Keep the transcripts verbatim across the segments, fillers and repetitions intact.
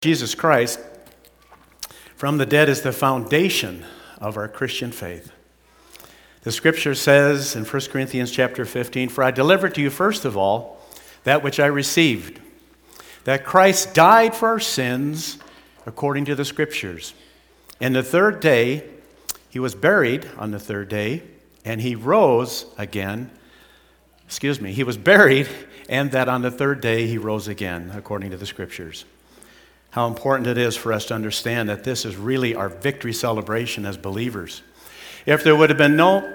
Jesus Christ from the dead is the foundation of our Christian faith. The scripture says in First Corinthians chapter fifteen, "For I delivered to you first of all that which I received, that Christ died for our sins according to the scriptures. And the third day, he was buried on the third day, and he rose again." Excuse me, he was buried, and that on the third day he rose again, according to the scriptures. How important it is for us to understand that this is really our victory celebration as believers. If there would have been no,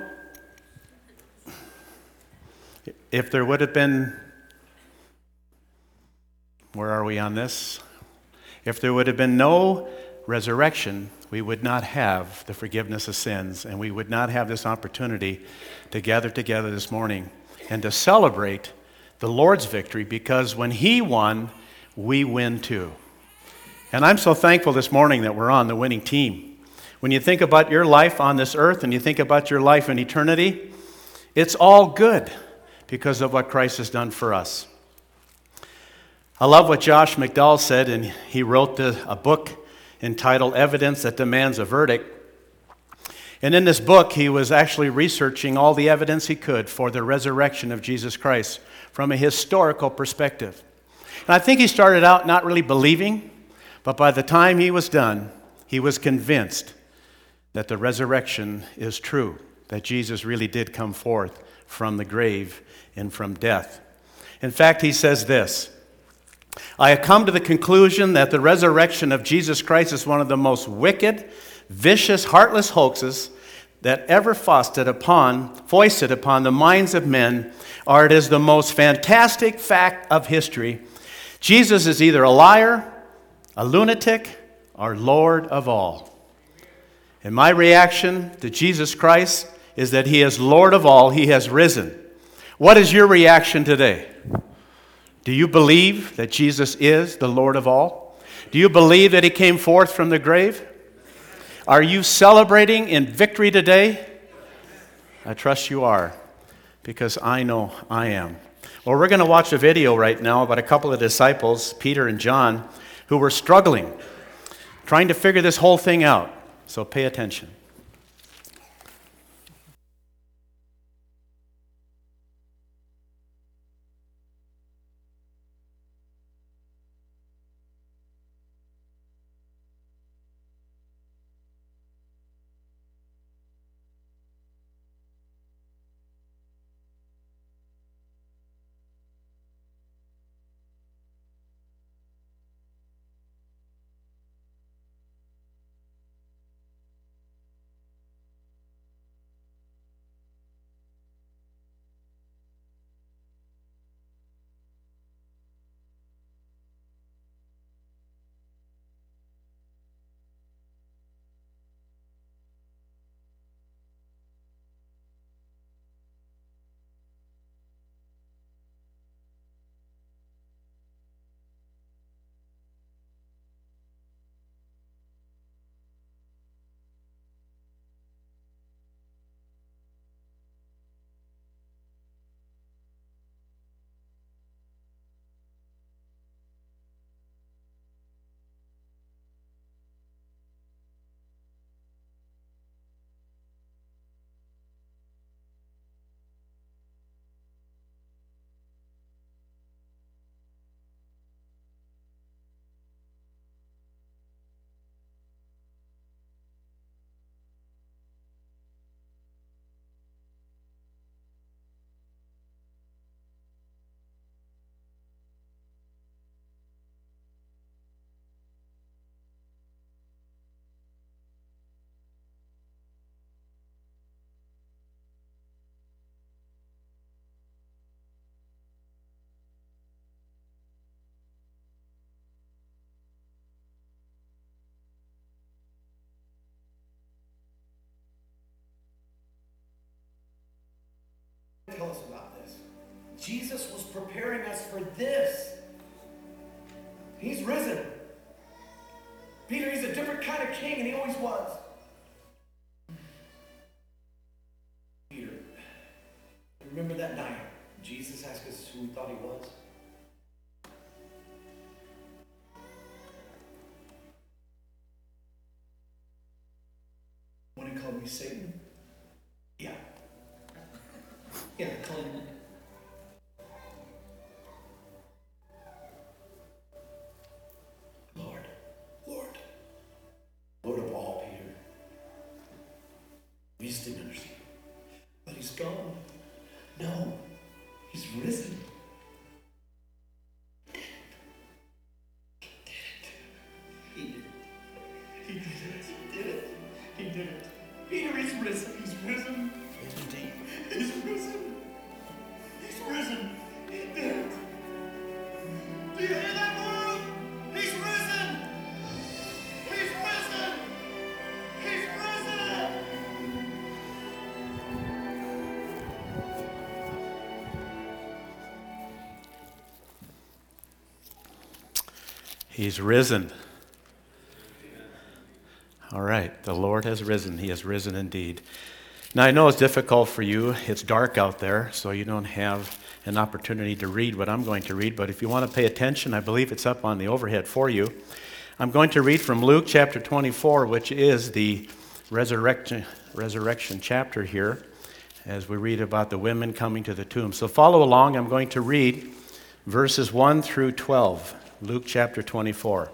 if there would have been, where are we on this? If there would have been no resurrection, we would not have the forgiveness of sins, and we would not have this opportunity to gather together this morning and to celebrate the Lord's victory, because when he won, we win too. And I'm so thankful this morning that we're on the winning team. When you think about your life on this earth and you think about your life in eternity, it's all good because of what Christ has done for us. I love what Josh McDowell said, and he wrote the, a book entitled Evidence That Demands a Verdict. And in this book, he was actually researching all the evidence he could for the resurrection of Jesus Christ from a historical perspective. And I think he started out not really believing, but by the time he was done, he was convinced that the resurrection is true, that Jesus really did come forth from the grave and from death. In fact, he says this, "I have come to the conclusion that the resurrection of Jesus Christ is one of the most wicked, vicious, heartless hoaxes that ever foisted upon, foisted upon the minds of men, or it is the most fantastic fact of history. Jesus is either a liar, a lunatic, or Lord of all." And my reaction to Jesus Christ is that he is Lord of all. He has risen. What is your reaction today? Do you believe that Jesus is the Lord of all? Do you believe that he came forth from the grave? Are you celebrating in victory today? I trust you are, because I know I am. Well, we're going to watch a video right now about a couple of disciples, Peter and John, who were struggling, trying to figure this whole thing out. So pay attention. Tell us about this. Jesus was preparing us for this. He's risen. Peter, he's a different kind of king, and he always was. Peter, remember that night Jesus asked us who we thought he was? me Satan? Yeah. Yeah, call him. Lord, Lord, Lord of all, Peter. We just didn't understand. But he's gone. No, he's risen. He did it. He did it. He did it. He did it. Peter, he's risen. He's risen. Indeed. He's risen. He's risen. He did it. Do you hear that, world? He's risen. He's risen. He's risen. He's risen. All right, the Lord has risen. He has risen indeed. Now, I know it's difficult for you. It's dark out there, so you don't have an opportunity to read what I'm going to read. But if you want to pay attention, I believe it's up on the overhead for you. I'm going to read from Luke chapter twenty-four, which is the resurrection, resurrection chapter here, as we read about the women coming to the tomb. So follow along. I'm going to read verses one through twelve, Luke chapter twenty-four.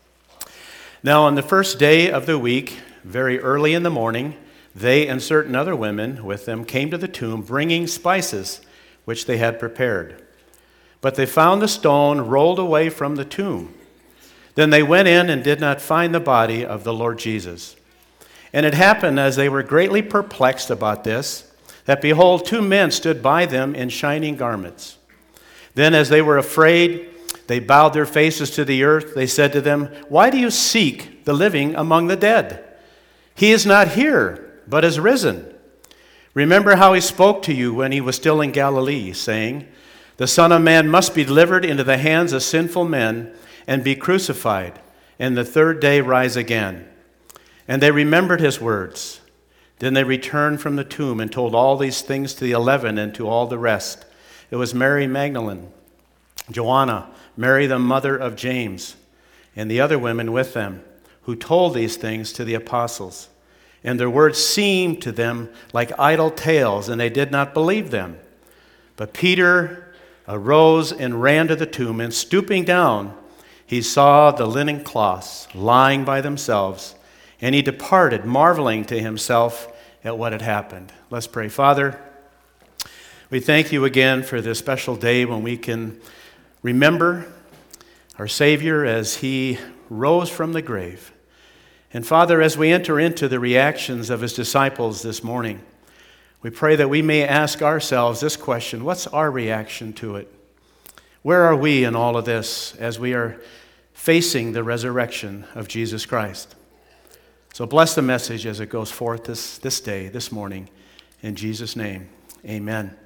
Now, on the first day of the week, very early in the morning, they and certain other women with them came to the tomb, bringing spices which they had prepared. But they found the stone rolled away from the tomb. Then they went in and did not find the body of the Lord Jesus. And it happened, as they were greatly perplexed about this, that behold, two men stood by them in shining garments. Then, as they were afraid, they bowed their faces to the earth. They said to them, "Why do you seek the living among the dead? He is not here, but is risen. Remember how he spoke to you when he was still in Galilee, saying, 'The Son of Man must be delivered into the hands of sinful men and be crucified, and the third day rise again.' And they remembered his words. Then they returned from the tomb and told all these things to the eleven and to all the rest. It was Mary Magdalene, Joanna, Mary the mother of James, and the other women with them, who told these things to the apostles. And their words seemed to them like idle tales, and they did not believe them. But Peter arose and ran to the tomb, and stooping down, he saw the linen cloths lying by themselves, and he departed, marveling to himself at what had happened." Let's pray. Father, we thank you again for this special day when we can remember our Savior as he rose from the grave. And Father, as we enter into the reactions of his disciples this morning, we pray that we may ask ourselves this question: what's our reaction to it? Where are we in all of this as we are facing the resurrection of Jesus Christ? So bless the message as it goes forth this, this day, this morning. In Jesus' name, amen.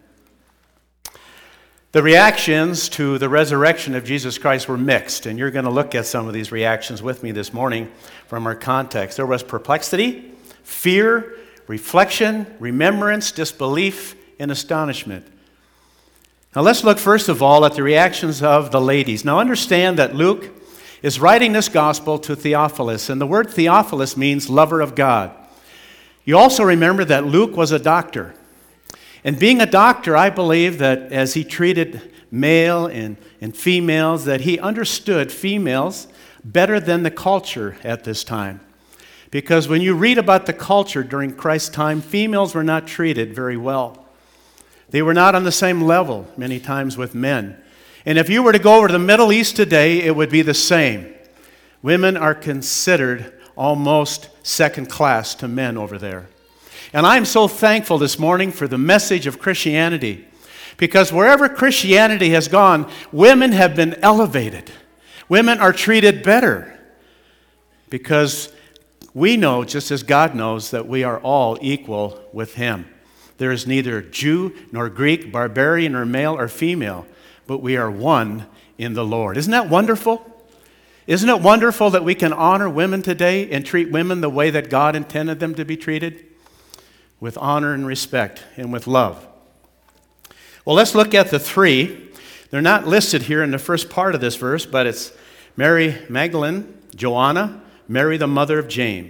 The reactions to the resurrection of Jesus Christ were mixed, and you're going to look at some of these reactions with me this morning from our context. There was perplexity, fear, reflection, remembrance, disbelief, and astonishment. Now let's look first of all at the reactions of the ladies. Now understand that Luke is writing this gospel to Theophilus, and the word Theophilus means lover of God. You also remember that Luke was a doctor. And being a doctor, I believe that as he treated male and, and females, that he understood females better than the culture at this time. Because when you read about the culture during Christ's time, females were not treated very well. They were not on the same level many times with men. And if you were to go over to the Middle East today, it would be the same. Women are considered almost second class to men over there. And I'm so thankful this morning for the message of Christianity, because wherever Christianity has gone, women have been elevated. Women are treated better because we know, just as God knows, that we are all equal with him. There is neither Jew nor Greek, barbarian or male or female, but we are one in the Lord. Isn't that wonderful? Isn't it wonderful that we can honor women today and treat women the way that God intended them to be treated? With honor and respect and with love. Well, let's look at the three. They're not listed here in the first part of this verse, but it's Mary Magdalene, Joanna, Mary the mother of James.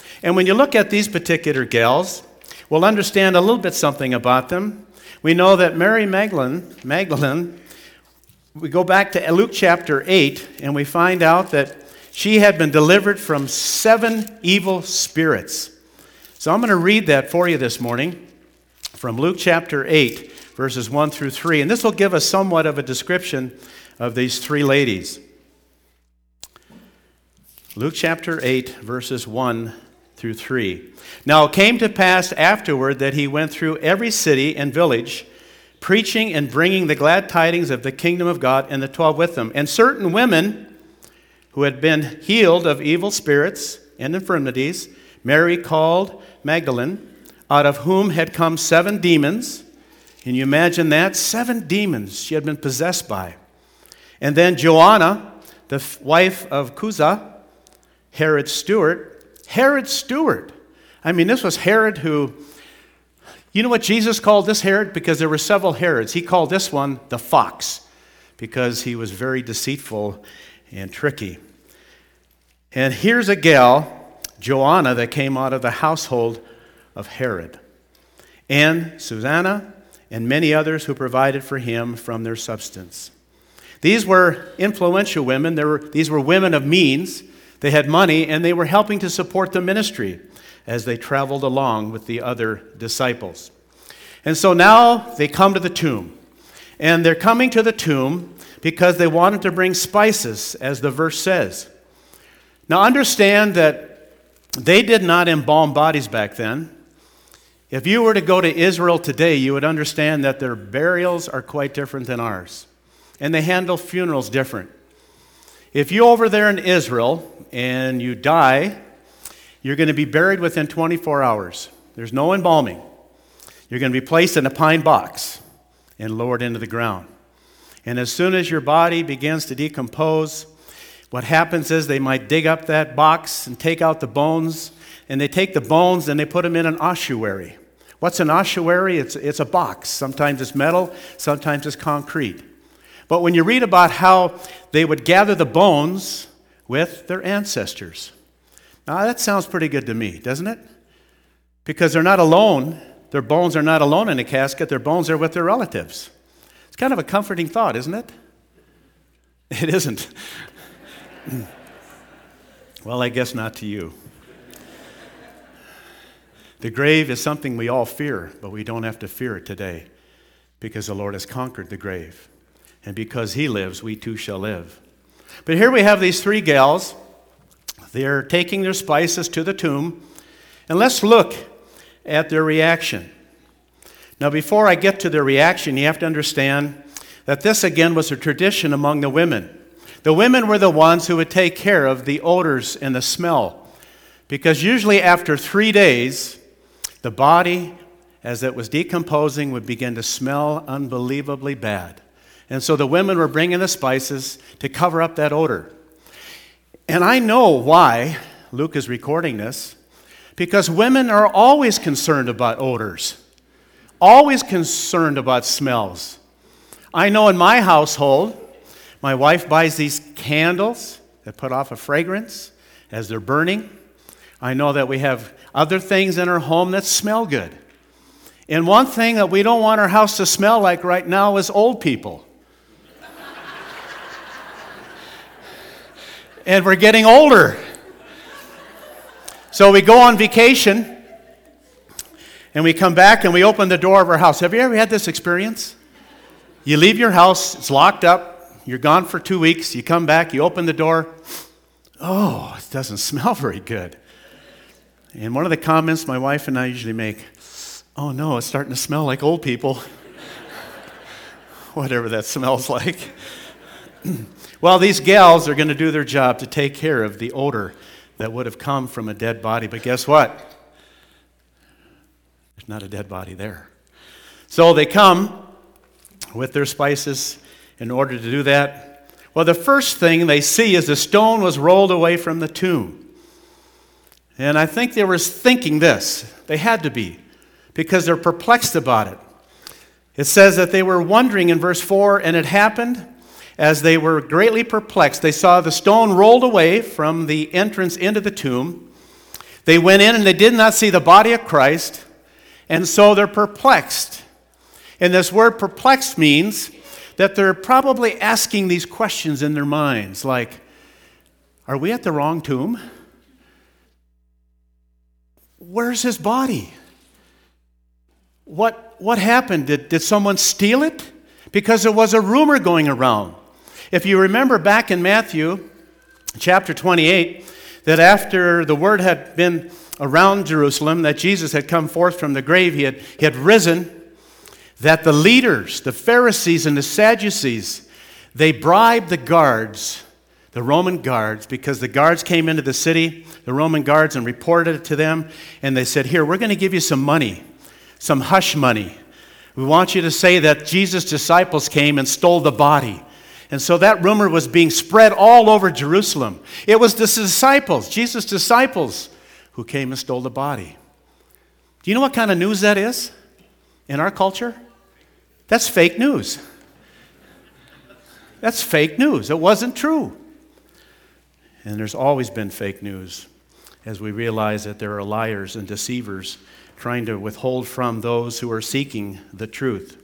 And when you look at these particular gals, we'll understand a little bit something about them. We know that Mary Magdalene, Magdalene, we go back to Luke chapter eight, and we find out that she had been delivered from seven evil spirits. So I'm going to read that for you this morning from Luke chapter eight, verses one through three. And this will give us somewhat of a description of these three ladies. Luke chapter eight, verses one through three. Now it came to pass afterward that he went through every city and village, preaching and bringing the glad tidings of the kingdom of God, and the twelve with him. And certain women who had been healed of evil spirits and infirmities, Mary called Magdalene, out of whom had come seven demons. Can you imagine that? Seven demons she had been possessed by. And then Joanna, the wife of Chuza, Herod's steward. Herod's steward. I mean, this was Herod who, you know what Jesus called this Herod? Because there were several Herods. He called this one the fox because he was very deceitful and tricky. And here's a gal, Joanna, that came out of the household of Herod. And Susanna and many others who provided for him from their substance. These were influential women. They were, these were women of means. They had money, and they were helping to support the ministry as they traveled along with the other disciples. And so now they come to the tomb. And they're coming to the tomb because they wanted to bring spices, as the verse says. Now understand that they did not embalm bodies back then. If you were to go to Israel today, you would understand that their burials are quite different than ours. And they handle funerals different. If you're over there in Israel and you die, you're going to be buried within twenty-four hours. There's no embalming. You're going to be placed in a pine box and lowered into the ground. And as soon as your body begins to decompose, what happens is they might dig up that box and take out the bones, and they take the bones and they put them in an ossuary. What's an ossuary? It's, it's a box. Sometimes it's metal, sometimes it's concrete. But when you read about how they would gather the bones with their ancestors. Now that sounds pretty good to me, doesn't it? Because they're not alone. Their bones are not alone in a casket. Their bones are with their relatives. It's kind of a comforting thought, isn't it? It isn't. Well, I guess not to you. The grave is something we all fear, but we don't have to fear it today because the Lord has conquered the grave. And because he lives, we too shall live. But here we have these three gals. They're taking their spices to the tomb. And let's look at their reaction. Now, before I get to their reaction, you have to understand that this, again, was a tradition among the women. The women were the ones who would take care of the odors and the smell. Because usually after three days, the body, as it was decomposing, would begin to smell unbelievably bad. And so the women were bringing the spices to cover up that odor. And I know why Luke is recording this, because women are always concerned about odors, always concerned about smells. I know in my household, my wife buys these candles that put off a fragrance as they're burning. I know that we have other things in our home that smell good. And one thing that we don't want our house to smell like right now is old people. And we're getting older. So we go on vacation, and we come back and we open the door of our house. Have you ever had this experience? You leave your house, it's locked up, you're gone for two weeks, you come back, you open the door. Oh, it doesn't smell very good. And one of the comments my wife and I usually make, oh no, it's starting to smell like old people. Whatever that smells like. Well, these gals are going to do their job to take care of the odor that would have come from a dead body. But guess what? There's not a dead body there. So they come with their spices in order to do that. Well, the first thing they see is the stone was rolled away from the tomb. And I think they were thinking this. They had to be, because they're perplexed about it. It says that they were wondering in verse four, and it happened as they were greatly perplexed. They saw the stone rolled away from the entrance into the tomb. They went in and they did not see the body of Christ, and so they're perplexed. And this word perplexed means that they're probably asking these questions in their minds, like, are we at the wrong tomb? Where's his body? What, what happened? Did, did someone steal it? Because there was a rumor going around. If you remember back in Matthew chapter twenty-eight, that after the word had been around Jerusalem that Jesus had come forth from the grave, he had, he had risen, that the leaders, the Pharisees and the Sadducees, they bribed the guards, the Roman guards, because the guards came into the city, the Roman guards, and reported it to them, and they said, here, we're going to give you some money, some hush money. We want you to say that Jesus' disciples came and stole the body. And so that rumor was being spread all over Jerusalem. It was the disciples, Jesus' disciples, who came and stole the body. Do you know what kind of news that is in our culture? That's fake news. That's fake news. It wasn't true. And there's always been fake news as we realize that there are liars and deceivers trying to withhold from those who are seeking the truth.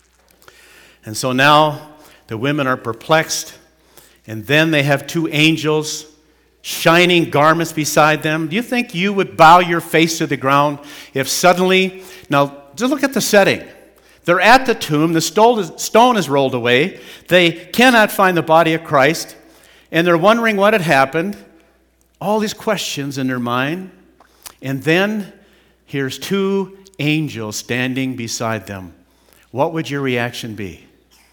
And so now the women are perplexed, and then they have two angels, shining garments beside them. Do you think you would bow your face to the ground if suddenly, now just look at the setting. They're at the tomb, the stone is rolled away, they cannot find the body of Christ, and they're wondering what had happened, all these questions in their mind, and then here's two angels standing beside them. What would your reaction be?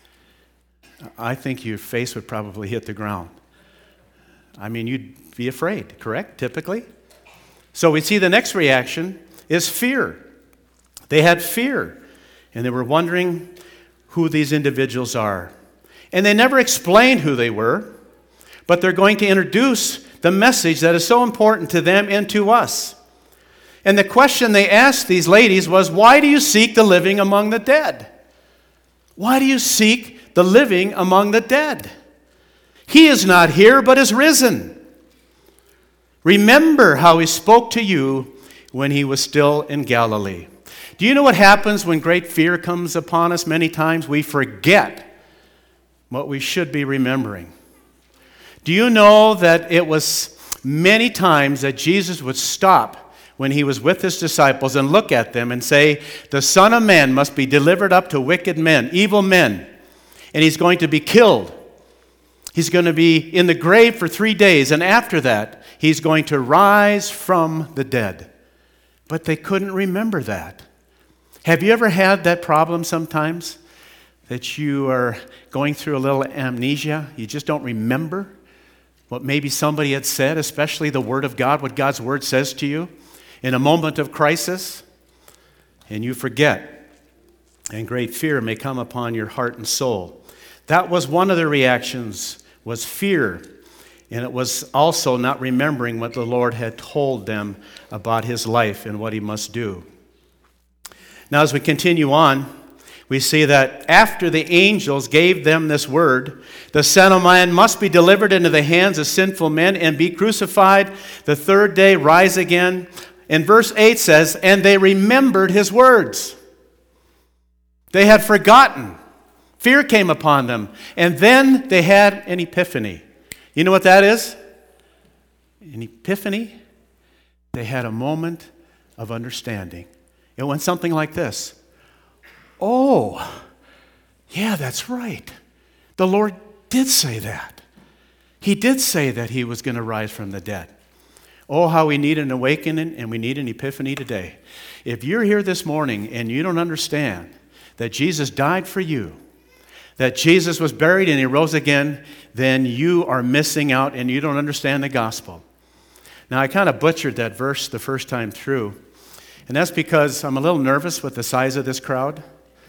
I think your face would probably hit the ground. I mean, you'd be afraid, correct, typically? So we see the next reaction is fear. They had fear, and they were wondering who these individuals are. And they never explained who they were, but they're going to introduce the message that is so important to them and to us. And the question they asked these ladies was, why do you seek the living among the dead? Why do you seek the living among the dead? He is not here, but is risen. Remember how he spoke to you when he was still in Galilee. Do you know what happens when great fear comes upon us? Many times we forget what we should be remembering. Do you know that it was many times that Jesus would stop when he was with his disciples and look at them and say, the Son of Man must be delivered up to wicked men, evil men, and he's going to be killed. He's going to be in the grave for three days, and after that, he's going to rise from the dead. But they couldn't remember that. Have you ever had that problem sometimes? That you are going through a little amnesia? You just don't remember what maybe somebody had said, especially the Word of God, what God's Word says to you in a moment of crisis, and you forget. And great fear may come upon your heart and soul. That was one of the reactions, was fear. And it was also not remembering what the Lord had told them about his life and what he must do. Now, as we continue on, we see that after the angels gave them this word, the Son of Man must be delivered into the hands of sinful men and be crucified, the third day rise again. And verse eight says, and they remembered his words. They had forgotten. Fear came upon them. And then they had an epiphany. You know what that is? An epiphany? They had a moment of understanding. It went something like this. Oh, yeah, that's right. The Lord did say that. He did say that he was going to rise from the dead. Oh, how we need an awakening and we need an epiphany today. If you're here this morning and you don't understand that Jesus died for you, that Jesus was buried and he rose again, then you are missing out and you don't understand the gospel. Now, I kind of butchered that verse the first time through, and that's because I'm a little nervous with the size of this crowd.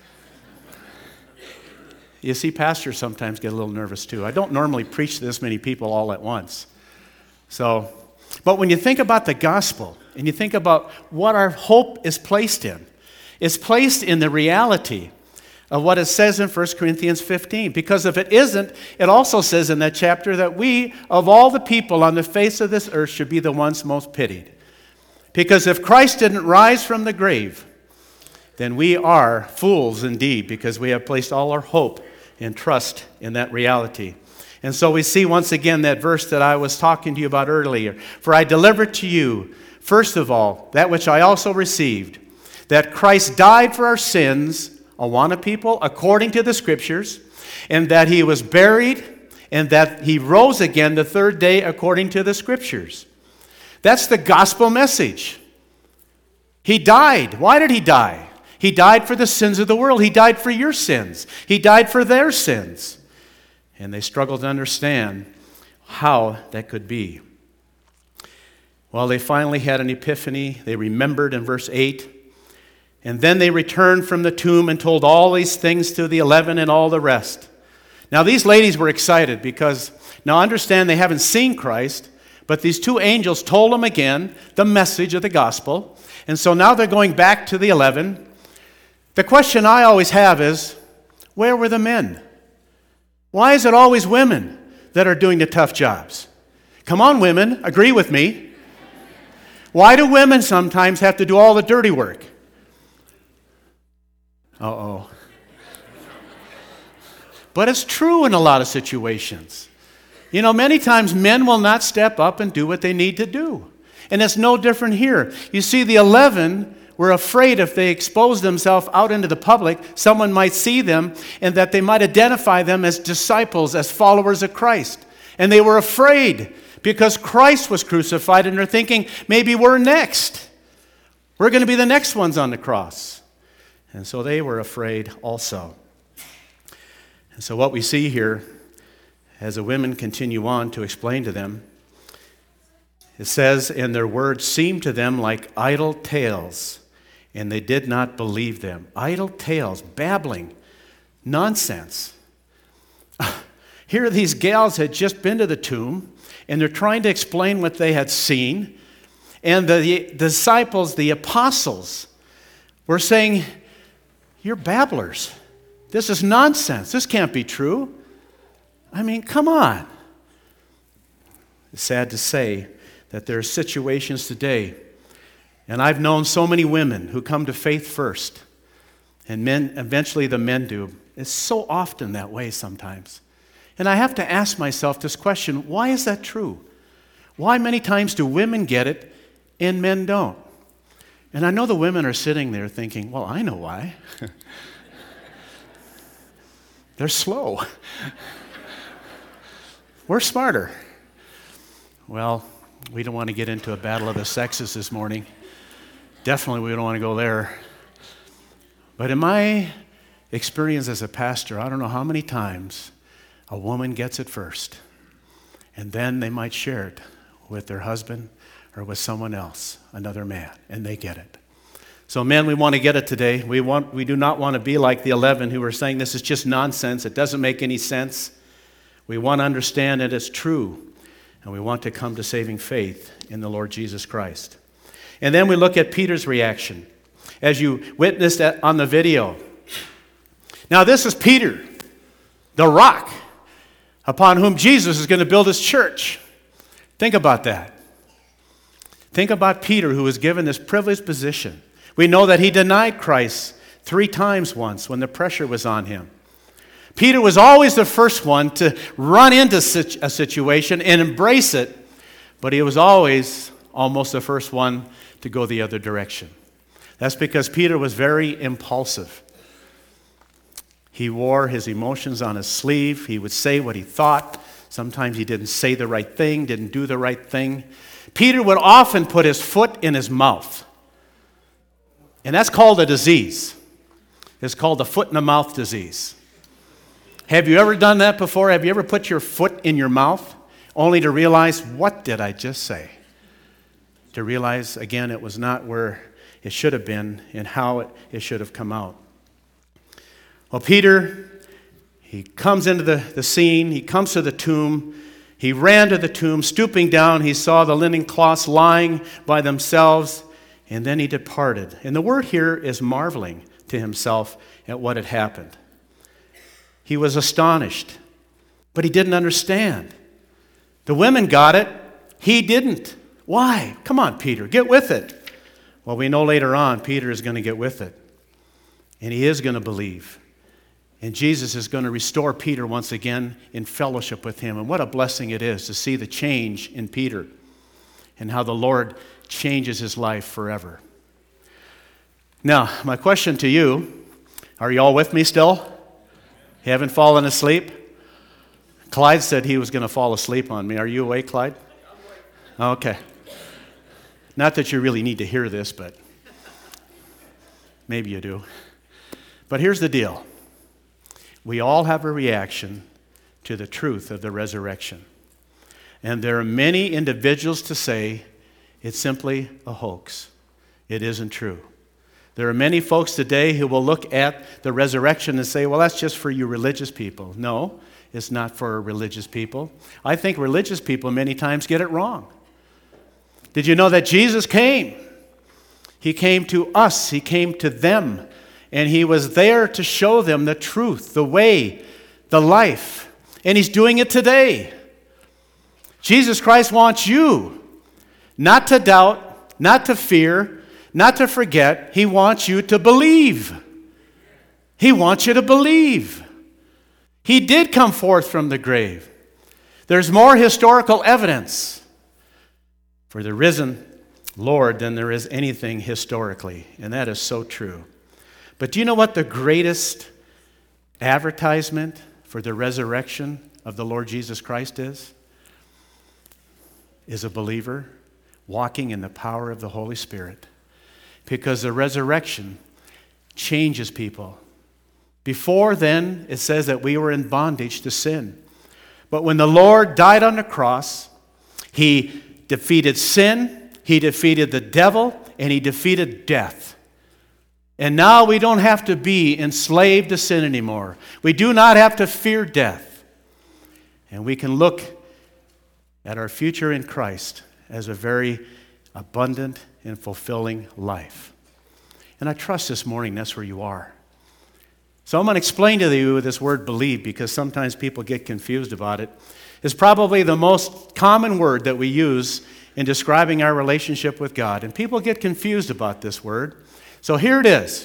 You see, pastors sometimes get a little nervous too. I don't normally preach to this many people all at once. So, but when you think about the gospel and you think about what our hope is placed in, it's placed in the reality of what it says in First Corinthians fifteen. Because if it isn't, it also says in that chapter that we, of all the people on the face of this earth, should be the ones most pitied. Because if Christ didn't rise from the grave, then we are fools indeed, because we have placed all our hope and trust in that reality. And so we see once again that verse that I was talking to you about earlier. For I delivered to you, first of all, that which I also received, that Christ died for our sins, Awana people, according to the Scriptures, and that he was buried, and that he rose again the third day according to the Scriptures. That's the gospel message. He died. Why did he die? He died for the sins of the world. He died for your sins. He died for their sins. And they struggled to understand how that could be. Well, they finally had an epiphany. They remembered in verse eight. And then they returned from the tomb and told all these things to the eleven and all the rest. Now, these ladies were excited because, now understand, they haven't seen Christ, but these two angels told them again the message of the gospel. And so now they're going back to the eleven. The question I always have is, where were the men? Why is it always women that are doing the tough jobs? Come on, women, agree with me. Why do women sometimes have to do all the dirty work? Uh-oh. But it's true in a lot of situations. You know, many times men will not step up and do what they need to do. And it's no different here. You see, the eleven were afraid if they exposed themselves out into the public, someone might see them and that they might identify them as disciples, as followers of Christ. And they were afraid because Christ was crucified, and they're thinking, maybe we're next. We're going to be the next ones on the cross. And so they were afraid also. And so what we see here, as the women continue on to explain to them, it says, and their words seemed to them like idle tales, and they did not believe them. Idle tales, babbling, nonsense. Here these gals had just been to the tomb, and they're trying to explain what they had seen. And the disciples, the apostles, were saying, you're babblers. This is nonsense. This can't be true. I mean, come on. It's sad to say that there are situations today, and I've known so many women who come to faith first, and men, eventually the men do. It's so often that way sometimes. And I have to ask myself this question, why is that true? Why many times do women get it and men don't? And I know the women are sitting there thinking, well, I know why. They're slow. We're smarter. Well, we don't want to get into a battle of the sexes this morning. Definitely we don't want to go there. But in my experience as a pastor, I don't know how many times a woman gets it first, and then they might share it with their husband or with someone else, another man, and they get it. So men, we want to get it today. We want, we do not want to be like the eleven who were saying this is just nonsense. It doesn't make any sense. We want to understand that it's true, and we want to come to saving faith in the Lord Jesus Christ. And then we look at Peter's reaction, as you witnessed on the video. Now this is Peter, the rock, upon whom Jesus is going to build his church. Think about that. Think about Peter, who was given this privileged position. We know that he denied Christ three times once when the pressure was on him. Peter was always the first one to run into a situation and embrace it, but he was always almost the first one to go the other direction. That's because Peter was very impulsive. He wore his emotions on his sleeve. He would say what he thought. Sometimes he didn't say the right thing, didn't do the right thing. Peter would often put his foot in his mouth. And that's called a disease. It's called the foot in the mouth disease. Have you ever done that before? Have you ever put your foot in your mouth only to realize, what did I just say? To realize, again, it was not where it should have been and how it, it should have come out. Well, Peter, he comes into the, the scene. He comes to the tomb. He ran to the tomb. Stooping down, he saw the linen cloths lying by themselves, and then he departed. And the word here is marveling to himself at what had happened. He was astonished, but he didn't understand. The women got it. He didn't. Why? Come on, Peter, get with it. Well, we know later on Peter is going to get with it. And he is going to believe. And Jesus is going to restore Peter once again in fellowship with him. And what a blessing it is to see the change in Peter and how the Lord changes his life forever. Now, my question to you, are you all with me still? You haven't fallen asleep? Clyde said he was going to fall asleep on me. Are you awake, Clyde? Okay. Not that you really need to hear this, but maybe you do. But here's the deal. We all have a reaction to the truth of the resurrection. And there are many individuals to say it's simply a hoax. It isn't true. There are many folks today who will look at the resurrection and say, well, that's just for you religious people. No, it's not for religious people. I think religious people many times get it wrong. Did you know that Jesus came? He came to us. He came to them. And he was there to show them the truth, the way, the life. And he's doing it today. Jesus Christ wants you not to doubt, not to fear, not to forget. He wants you to believe. He wants you to believe. He did come forth from the grave. There's more historical evidence for the risen Lord than there is anything historically. And that is so true. But do you know what the greatest advertisement for the resurrection of the Lord Jesus Christ is? Is a believer walking in the power of the Holy Spirit. Because the resurrection changes people. Before then, it says that we were in bondage to sin. But when the Lord died on the cross, he defeated sin, he defeated the devil, and he defeated death. And now we don't have to be enslaved to sin anymore. We do not have to fear death. And we can look at our future in Christ as a very abundant and fulfilling life. And I trust this morning that's where you are. So I'm going to explain to you this word believe, because sometimes people get confused about it. It's probably the most common word that we use in describing our relationship with God. And people get confused about this word. So here it is.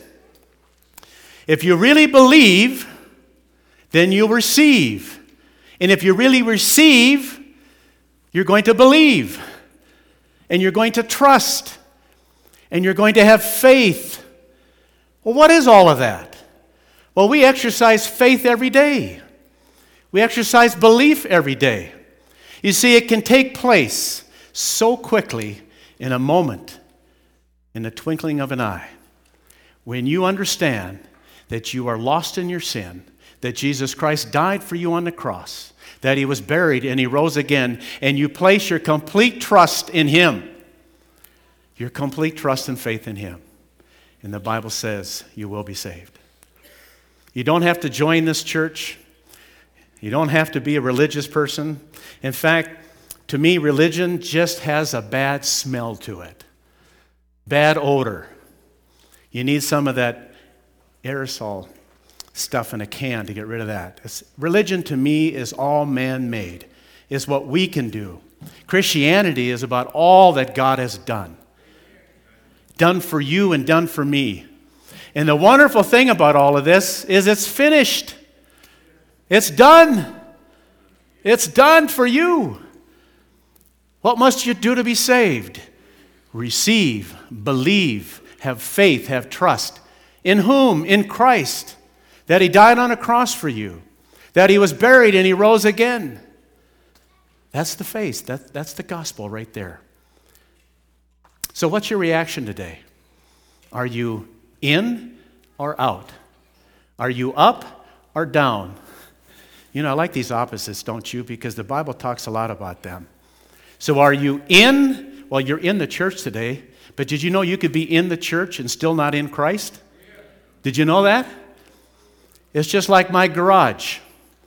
If you really believe, then you'll receive. And if you really receive, you're going to believe. And you're going to trust. And you're going to have faith. Well, what is all of that? Well, we exercise faith every day. We exercise belief every day. You see, it can take place so quickly in a moment, in the twinkling of an eye. When you understand that you are lost in your sin, that Jesus Christ died for you on the cross, that he was buried and he rose again, and you place your complete trust in him, your complete trust and faith in him, and the Bible says you will be saved. You don't have to join this church. You don't have to be a religious person. In fact, to me, religion just has a bad smell to it, bad odor. You need some of that aerosol stuff in a can to get rid of that. It's, religion to me is all man-made. It's what we can do. Christianity is about all that God has done. Done for you and done for me. And the wonderful thing about all of this is it's finished. It's done. It's done for you. What must you do to be saved? Receive, believe, have faith, have trust. In whom? In Christ. That he died on a cross for you. That he was buried and he rose again. That's the faith. That, that's the gospel right there. So what's your reaction today? Are you in or out? Are you up or down? You know, I like these opposites, don't you? Because the Bible talks a lot about them. So are you in? Well, you're in the church today. But did you know you could be in the church and still not in Christ? Did you know that? It's just like my garage.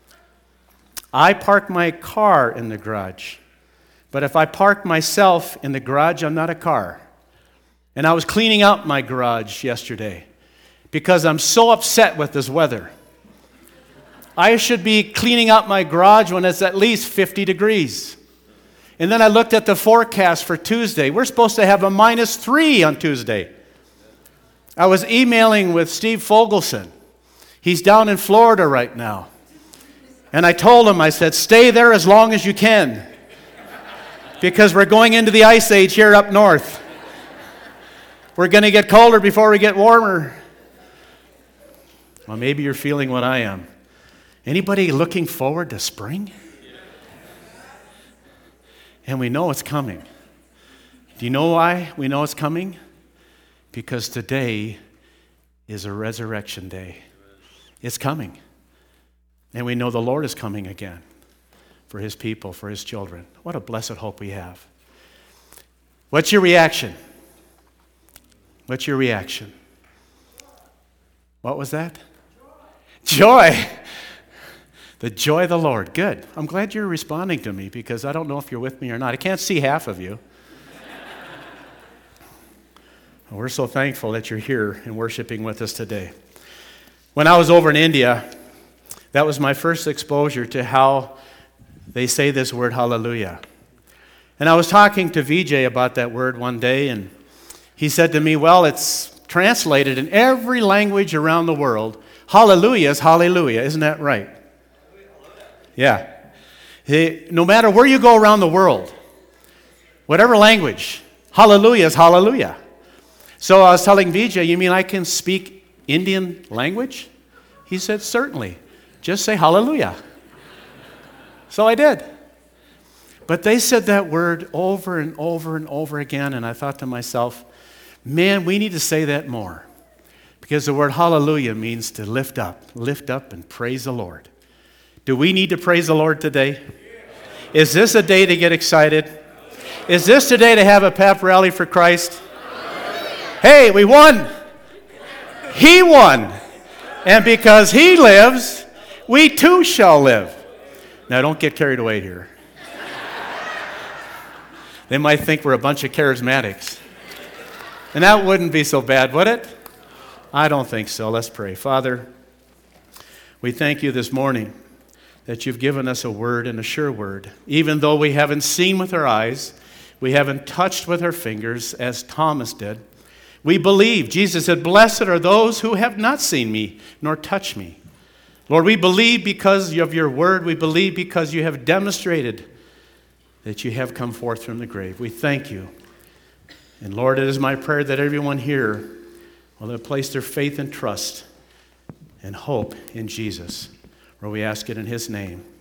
I park my car in the garage. But if I park myself in the garage, I'm not a car. And I was cleaning out my garage yesterday because I'm so upset with this weather. I should be cleaning out my garage when it's at least fifty degrees. And then I looked at the forecast for Tuesday. We're supposed to have a minus three on Tuesday. I was emailing with Steve Fogelson. He's down in Florida right now. And I told him, I said, stay there as long as you can. Because we're going into the ice age here up north. We're going to get colder before we get warmer. Well, maybe you're feeling what I am. Anybody looking forward to spring? And we know it's coming. Do you know why we know it's coming? Because today is a resurrection day. It's coming. And we know the Lord is coming again for his people, for his children. What a blessed hope we have. What's your reaction? What's your reaction? What was that? Joy. Joy. The joy of the Lord. Good. I'm glad you're responding to me because I don't know if you're with me or not. I can't see half of you. We're so thankful that you're here and worshiping with us today. When I was over in India, that was my first exposure to how they say this word, hallelujah. And I was talking to V J about that word one day, and he said to me, well, it's translated in every language around the world. Hallelujah is hallelujah. Isn't that right? Yeah. Hey, no matter where you go around the world, whatever language, hallelujah is hallelujah. So I was telling V J, you mean I can speak Indian language? He said, certainly. Just say hallelujah. So I did. But they said that word over and over and over again, and I thought to myself, man, we need to say that more. Because the word hallelujah means to lift up, lift up and praise the Lord. Do we need to praise the Lord today? Is this a day to get excited? Is this today to have a pep rally for Christ? Hey, we won. He won. And because he lives, we too shall live. Now, don't get carried away here. They might think we're a bunch of charismatics. And that wouldn't be so bad, would it? I don't think so. Let's pray. Father, we thank you this morning that you've given us a word and a sure word. Even though we haven't seen with our eyes, we haven't touched with our fingers, as Thomas did, we believe. Jesus said, blessed are those who have not seen me nor touched me. Lord, we believe because of your word. We believe because you have demonstrated that you have come forth from the grave. We thank you. And Lord, it is my prayer that everyone here will have placed their faith and trust and hope in Jesus. For we ask it in his name.